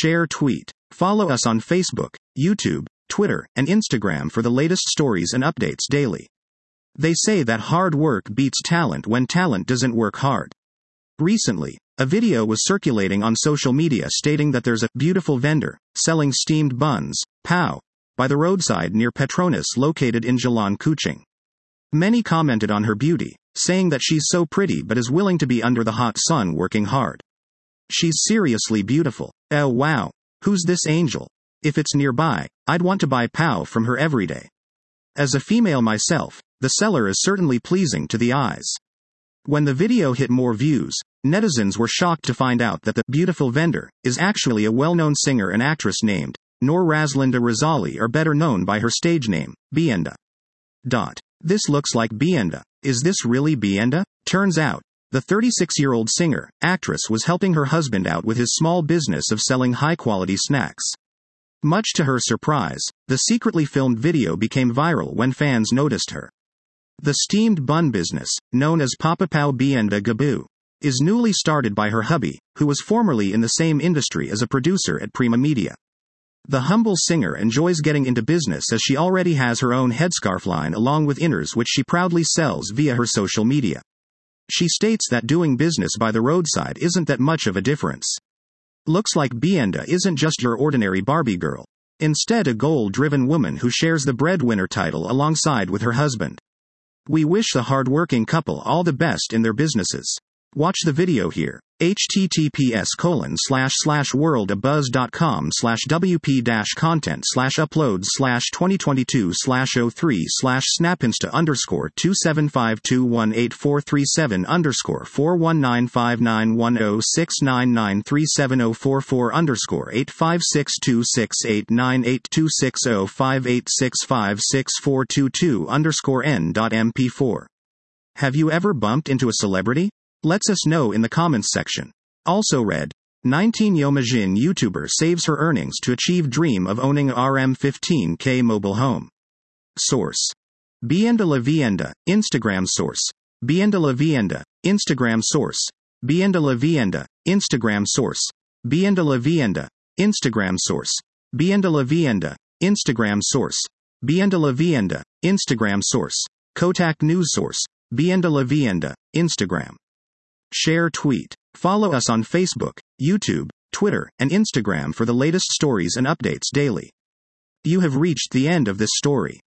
Share tweet. Follow us on Facebook, YouTube, Twitter, and Instagram for the latest stories and updates daily. They say that hard work beats talent when talent doesn't work hard. Recently, a video was circulating on social media stating that there's a beautiful vendor selling steamed buns, POW, by the roadside near Petronas located in Jalan Kuching. Many commented on her beauty, saying that she's so pretty but is willing to be under the hot sun working hard. She's seriously beautiful. Oh wow. Who's this angel? If it's nearby, I'd want to buy POW from her every day. As a female myself, the seller is certainly pleasing to the eyes. When the video hit more views, netizens were shocked to find out that the beautiful vendor is actually a well-known singer and actress named Noor Razlinda Razali, or better known by her stage name, Bienda. This looks like Bienda. Is this really Bienda? Turns out, the 36-year-old singer, actress was helping her husband out with his small business of selling high-quality snacks. Much to her surprise, the secretly filmed video became viral when fans noticed her. The steamed bun business, known as Papa Pao Bienda Gabu, is newly started by her hubby, who was formerly in the same industry as a producer at Prima Media. The humble singer enjoys getting into business as she already has her own headscarf line along with inners which she proudly sells via her social media. She states that doing business by the roadside isn't that much of a difference. Looks like Bienda isn't just your ordinary Barbie girl. Instead, a goal-driven woman who shares the breadwinner title alongside with her husband. We wish the hard-working couple all the best in their businesses. Watch the video here. https://worldaBuzz.com/wp-content/uploads/2022/03/snapinsta_1859106993604419599106085664222_mp4. Have you ever bumped into a celebrity? Lets us know in the comments section. Also read, 19 Yomajin YouTuber saves her earnings to achieve dream of owning a RM15K mobile home. Source. Bienda La Vienda, Instagram source. Bienda La Vienda, Instagram source. Bienda La Vienda, Instagram source. Bienda La Vienda, Instagram source. Bienda La Vienda, Instagram source. Bienda La Vienda, Instagram source. Kotak News source. Bienda La Vienda, Instagram. Share tweet. Follow us on Facebook, YouTube, Twitter, and Instagram for the latest stories and updates daily. You have reached the end of this story.